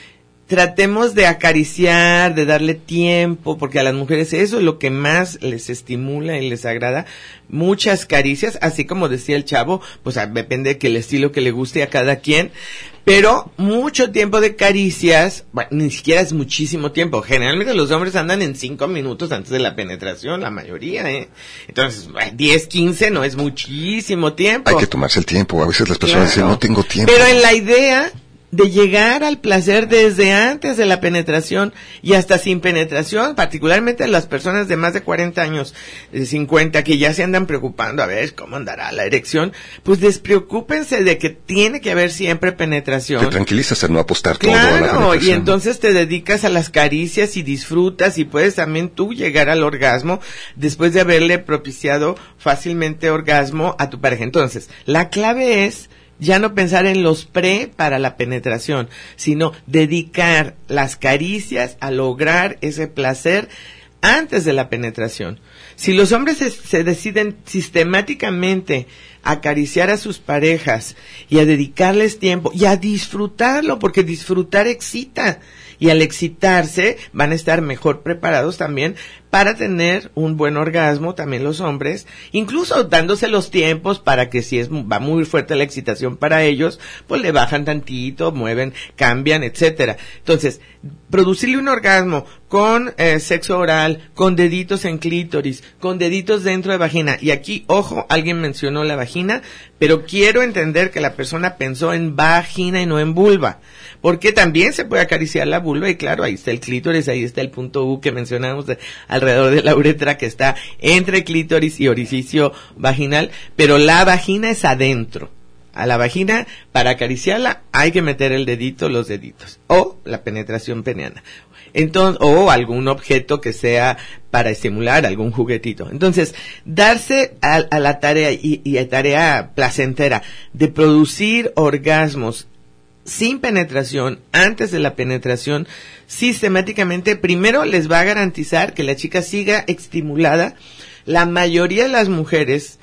Tratemos de acariciar, de darle tiempo, porque a las mujeres eso es lo que más les estimula y les agrada. Muchas caricias, así como decía el chavo, pues depende del estilo que le guste a cada quien, pero mucho tiempo de caricias, bueno, ni siquiera es muchísimo tiempo. Generalmente los hombres andan en 5 minutos antes de la penetración, la mayoría, Entonces, 10, 15 no es muchísimo tiempo. Hay que tomarse el tiempo, a veces las personas dicen, no tengo tiempo. Pero en la idea de llegar al placer desde antes de la penetración y hasta sin penetración, particularmente las personas de más de 40 años, de 50, que ya se andan preocupando a ver cómo andará la erección, pues despreocúpense de que tiene que haber siempre penetración. Te tranquilizas al no apostar todo a la penetración. Claro, y entonces te dedicas a las caricias y disfrutas y puedes también tú llegar al orgasmo después de haberle propiciado fácilmente orgasmo a tu pareja. Entonces, la clave es ya no pensar en los para la penetración, sino dedicar las caricias a lograr ese placer antes de la penetración. Si los hombres se deciden sistemáticamente a acariciar a sus parejas y a dedicarles tiempo y a disfrutarlo, porque disfrutar excita, y al excitarse van a estar mejor preparados también para tener un buen orgasmo, también los hombres, incluso dándose los tiempos para que si va muy fuerte la excitación para ellos, pues le bajan tantito, mueven, cambian, etcétera. Entonces, producirle un orgasmo con sexo oral, con deditos en clítoris, con deditos dentro de vagina, y aquí, ojo, alguien mencionó la vagina, pero quiero entender que la persona pensó en vagina y no en vulva, porque también se puede acariciar la vulva, y claro, ahí está el clítoris, ahí está el punto U que mencionamos alrededor de la uretra, que está entre clítoris y orificio vaginal, pero la vagina es adentro. A la vagina, para acariciarla, hay que meter el dedito, los deditos, o la penetración peniana. Entonces, o algún objeto que sea para estimular, algún juguetito. Entonces, darse a la tarea y a tarea placentera de producir orgasmos sin penetración, antes de la penetración, sistemáticamente, primero les va a garantizar que la chica siga estimulada. La mayoría de las mujeres,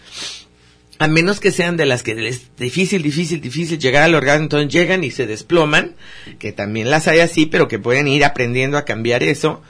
a menos que sean de las que es difícil llegar al orgasmo, entonces llegan y se desploman, que también las hay así, pero que pueden ir aprendiendo a cambiar eso.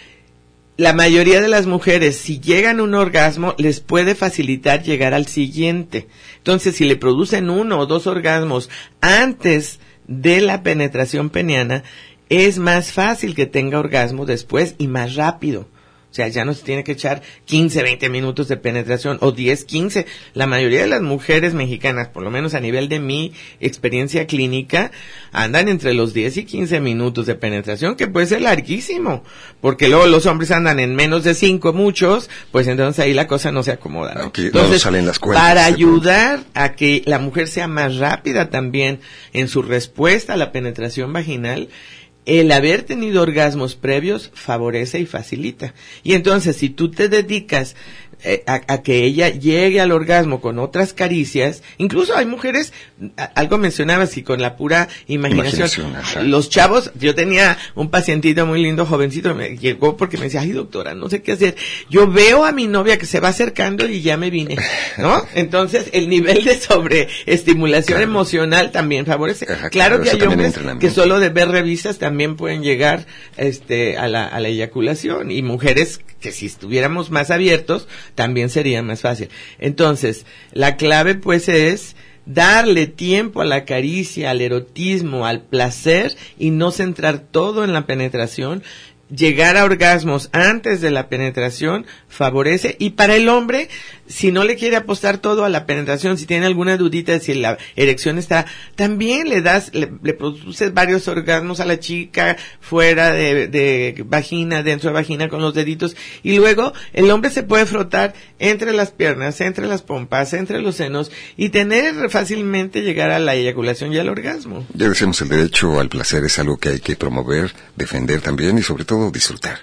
La mayoría de las mujeres, si llegan a un orgasmo, les puede facilitar llegar al siguiente. Entonces, si le producen 1 o 2 orgasmos antes de la penetración peniana, es más fácil que tenga orgasmo después y más rápido. O sea, ya no se tiene que echar 15, 20 minutos de penetración, o 10, 15. La mayoría de las mujeres mexicanas, por lo menos a nivel de mi experiencia clínica, andan entre los 10 y 15 minutos de penetración, que puede ser larguísimo, porque luego los hombres andan en menos de 5, muchos, pues entonces ahí la cosa no se acomoda, ¿no? Aquí entonces, no salen las cuentas. Para ayudar a que la mujer sea más rápida también en su respuesta a la penetración vaginal, el haber tenido orgasmos previos favorece y facilita. Y entonces, si tú te dedicas a que ella llegue al orgasmo con otras caricias, incluso hay mujeres, algo mencionabas, y con la pura imaginación. Los chavos, yo tenía un pacientito muy lindo, jovencito, me llegó porque me decía, ay doctora, no sé qué hacer, yo veo a mi novia que se va acercando y ya me vine, ¿no? Entonces, el nivel de sobreestimulación emocional también favorece. Claro que hay hombres que solo de ver revistas también pueden llegar a la eyaculación, y mujeres que si estuviéramos más abiertos también sería más fácil. Entonces, la clave pues es darle tiempo a la caricia, al erotismo, al placer, y no centrar todo en la penetración. Llegar a orgasmos antes de la penetración favorece, y para el hombre, si no le quiere apostar todo a la penetración, si tiene alguna dudita de si la erección está, también le produces varios orgasmos a la chica fuera de vagina, dentro de vagina con los deditos, y luego el hombre se puede frotar entre las piernas, entre las pompas, entre los senos, y tener fácilmente llegar a la eyaculación y al orgasmo. Ya decimos, el derecho al placer es algo que hay que promover, defender también, y sobre todo disfrutar.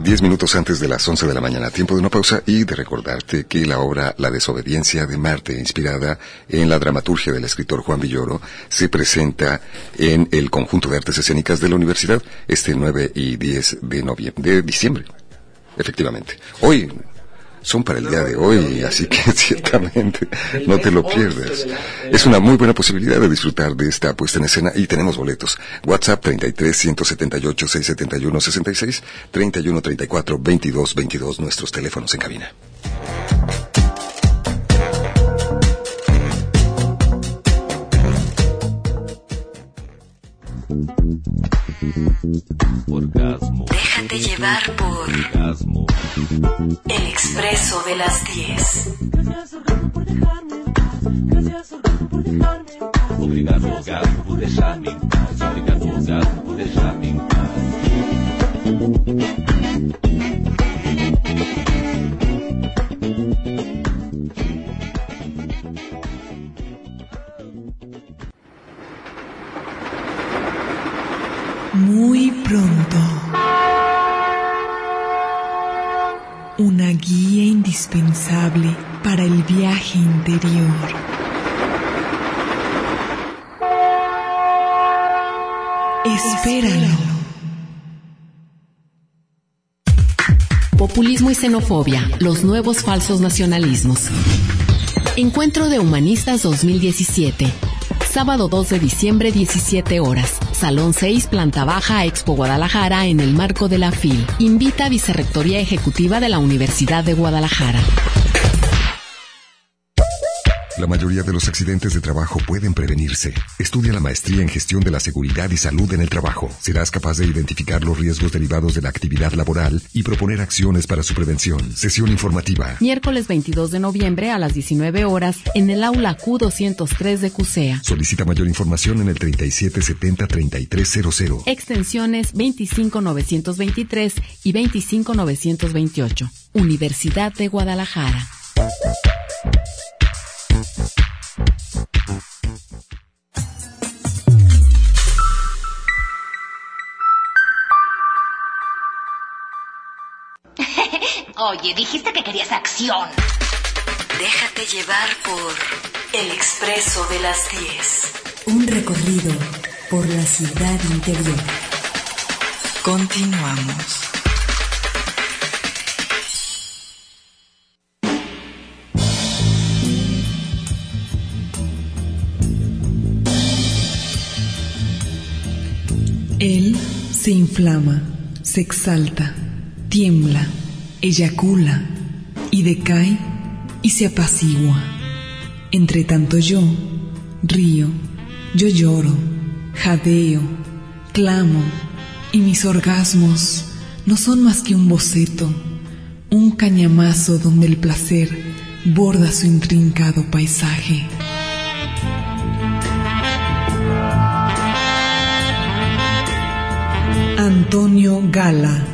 10 minutos antes de las 11 de la mañana, tiempo de una pausa y de recordarte que la obra La desobediencia de Marte, inspirada en la dramaturgia del escritor Juan Villoro, se presenta en el Conjunto de Artes Escénicas de la Universidad este 9 y 10 de diciembre. Efectivamente. Hoy son para el día de hoy, así que ciertamente no te lo pierdas. Es una muy buena posibilidad de disfrutar de esta puesta en escena y tenemos boletos. WhatsApp 33 178 671 66, 31 34 22 22, nuestros teléfonos en cabina. Orgasmo. Déjate llevar por Orgasmo. El expreso de las 10. Obrigado, orgasmo, por deixar-me em paz. Obrigado, orgasmo, por deixar-me em paz. Muy pronto. Una guía indispensable para el viaje interior. Espéralo. Populismo y xenofobia, los nuevos falsos nacionalismos. Encuentro de Humanistas 2017. Sábado 2 de diciembre, 17 horas. Salón 6, planta baja, Expo Guadalajara, en el marco de la FIL. Invita a Vicerrectoría Ejecutiva de la Universidad de Guadalajara. La mayoría de los accidentes de trabajo pueden prevenirse. Estudia la maestría en gestión de la seguridad y salud en el trabajo. Serás capaz de identificar los riesgos derivados de la actividad laboral y proponer acciones para su prevención. Sesión informativa. Miércoles 22 de noviembre a las 19 horas en el aula Q203 de CUSEA. Solicita mayor información en el 3770-3300. Extensiones 25923 y 25928. Universidad de Guadalajara. Oye, dijiste que querías acción. Déjate llevar por el expreso de las 10. Un recorrido por la ciudad interior. Continuamos. Él se inflama, se exalta, tiembla, eyacula y decae y se apacigua. Entre tanto yo río, yo lloro, jadeo, clamo y mis orgasmos no son más que un boceto, un cañamazo donde el placer borda su intrincado paisaje. Antonio Gala.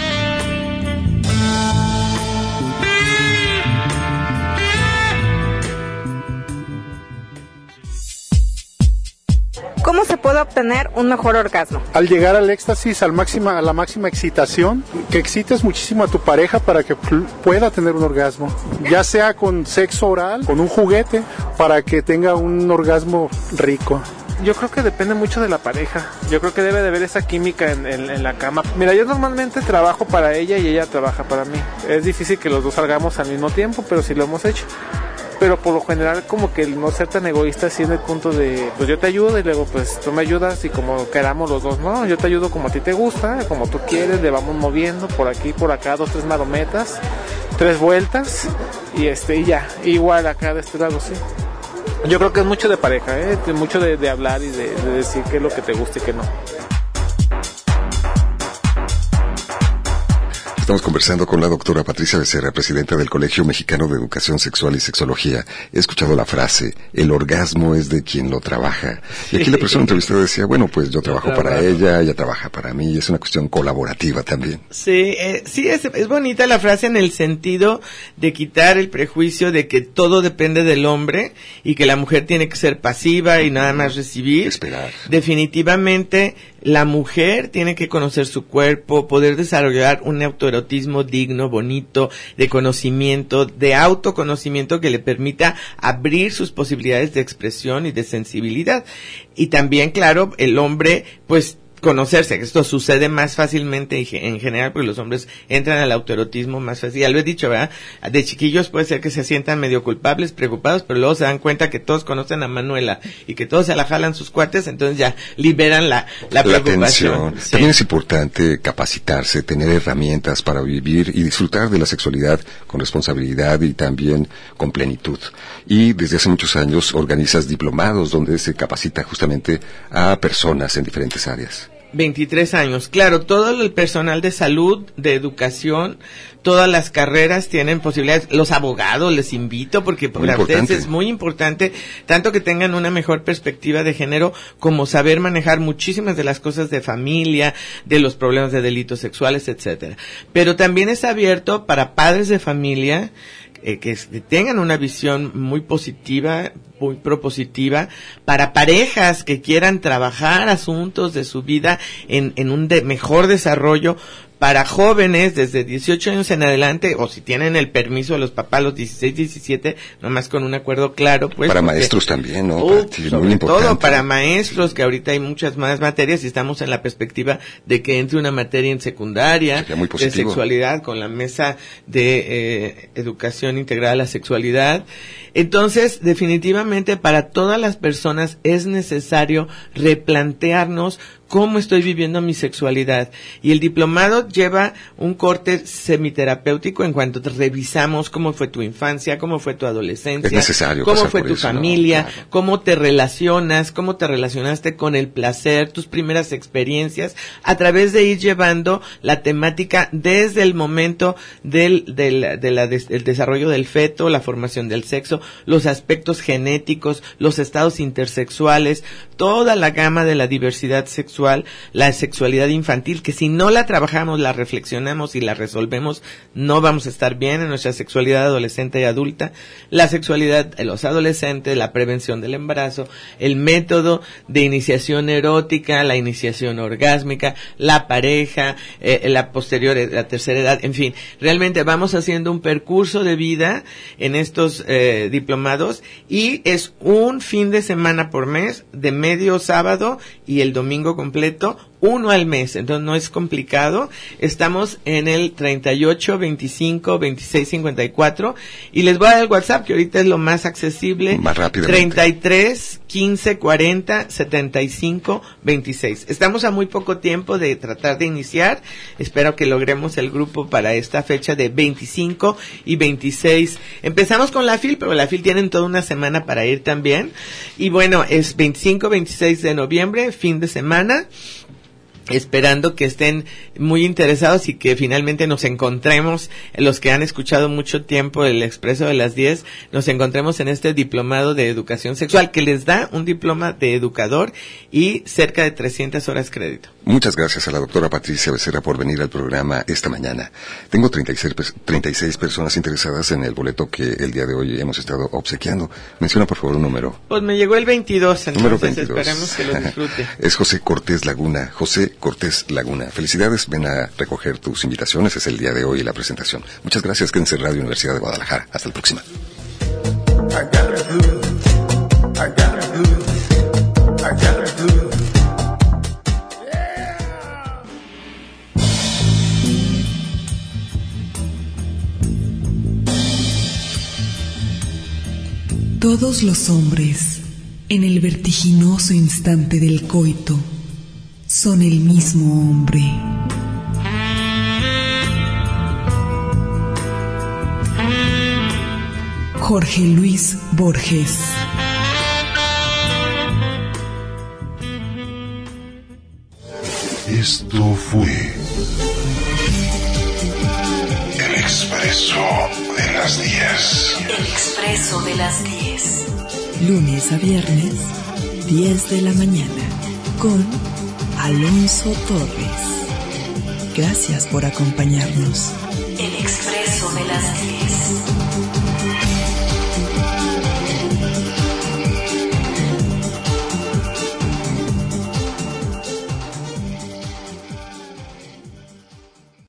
¿Cómo se puede obtener un mejor orgasmo? Al llegar al éxtasis, a la máxima excitación, que excites muchísimo a tu pareja para que pueda tener un orgasmo, ya sea con sexo oral, con un juguete, para que tenga un orgasmo rico. Yo creo que depende mucho de la pareja. Yo creo que debe de haber esa química en la cama. Mira, yo normalmente trabajo para ella y ella trabaja para mí. Es difícil que los dos salgamos al mismo tiempo, pero sí lo hemos hecho. Pero por lo general como que el no ser tan egoísta así en el punto de pues yo te ayudo y luego pues tú me ayudas y como queramos los dos, no, yo te ayudo como a ti te gusta, como tú quieres, le vamos moviendo por aquí, por acá, 2, 3 marometas, 3 vueltas y y ya, igual acá de este lado, sí. Yo creo que es mucho de pareja, mucho de hablar y de decir qué es lo que te gusta y qué no. Estamos conversando con la doctora Patricia Becerra, presidenta del Colegio Mexicano de Educación Sexual y Sexología. He escuchado la frase, el orgasmo es de quien lo trabaja. Y aquí la persona entrevistada decía, bueno, pues yo trabajo para ella trabaja para mí, es una cuestión colaborativa también. Sí, es bonita la frase en el sentido de quitar el prejuicio de que todo depende del hombre y que la mujer tiene que ser pasiva y nada más recibir. Esperar. Definitivamente la mujer tiene que conocer su cuerpo, poder desarrollar un autoerotismo digno, bonito, de conocimiento, de autoconocimiento que le permita abrir sus posibilidades de expresión y de sensibilidad. Y también, claro, el hombre, pues, conocerse, que esto sucede más fácilmente en general porque los hombres entran al autoerotismo más fácil, ya lo he dicho, ¿verdad? De chiquillos puede ser que se sientan medio culpables, preocupados, pero luego se dan cuenta que todos conocen a Manuela y que todos se la jalan sus cuates, entonces ya liberan la preocupación. Sí. También es importante capacitarse, tener herramientas para vivir y disfrutar de la sexualidad con responsabilidad y también con plenitud. Y desde hace muchos años organizas diplomados donde se capacita justamente a personas en diferentes áreas. 23 años, claro, todo el personal de salud, de educación, todas las carreras tienen posibilidades. Los abogados les invito porque para ustedes es muy importante tanto que tengan una mejor perspectiva de género como saber manejar muchísimas de las cosas de familia, de los problemas de delitos sexuales, etcétera. Pero también es abierto para padres de familia que tengan una visión muy positiva, muy propositiva, para parejas que quieran trabajar asuntos de su vida en un mejor desarrollo, para jóvenes desde 18 años en adelante, o si tienen el permiso de los papás, los 16, 17, nomás con un acuerdo claro, pues. Para maestros también, ¿no? Sobre todo para maestros, que ahorita hay muchas más materias y estamos en la perspectiva de que entre una materia en secundaria de sexualidad con la mesa de educación integral a la sexualidad. Entonces, definitivamente para todas las personas es necesario replantearnos cómo estoy viviendo mi sexualidad. Y el diplomado lleva un corte semiterapéutico en cuanto te revisamos cómo fue tu infancia, cómo fue tu adolescencia, es necesario cómo fue tu eso, familia, ¿no? Claro. cómo te relacionas, cómo te relacionaste con el placer, tus primeras experiencias, a través de ir llevando la temática desde el momento del desarrollo del feto, la formación del sexo, los aspectos genéticos, los estados intersexuales, toda la gama de la diversidad sexual, la sexualidad infantil, que si no la trabajamos, la reflexionamos y la resolvemos, no vamos a estar bien en nuestra sexualidad adolescente y adulta, la sexualidad de los adolescentes, la prevención del embarazo, el método de iniciación erótica, la iniciación orgásmica, la pareja, la tercera edad, en fin, realmente vamos haciendo un percurso de vida en estos diplomados y es un fin de semana por mes, de medio sábado y el domingo completo, uno al mes, entonces no es complicado. Estamos en el 38 25 26 54 y les voy a dar el WhatsApp que ahorita es lo más accesible, más rápidamente. 33 15 40 75 26. Estamos a muy poco tiempo de tratar de iniciar, espero que logremos el grupo para esta fecha de 25 y 26. Empezamos con la FIL, pero la FIL tienen toda una semana para ir también, y bueno, es 25 26 de noviembre, fin de semana, esperando que estén muy interesados y que finalmente nos encontremos, los que han escuchado mucho tiempo el Expreso de las 10, nos encontremos en este diplomado de educación sexual que les da un diploma de educador y cerca de 300 horas crédito. Muchas gracias a la doctora Patricia Becerra por venir al programa esta mañana. Tengo 36 personas interesadas en el boleto que el día de hoy hemos estado obsequiando. Menciona por favor un número. Pues me llegó el 22, entonces número 22. Esperemos que lo disfrute. Es José Cortés Laguna. José Cortés Laguna. Felicidades, ven a recoger tus invitaciones, es el día de hoy la presentación. Muchas gracias, quédense en Radio Universidad de Guadalajara. Hasta la próxima. Todos los hombres, en el vertiginoso instante del coito, son el mismo hombre. Jorge Luis Borges. Esto fue El Expreso de las 10. El Expreso de las 10. Lunes a viernes, 10 de la mañana, con Alonso Torres. Gracias por acompañarnos. El Expreso de las 10.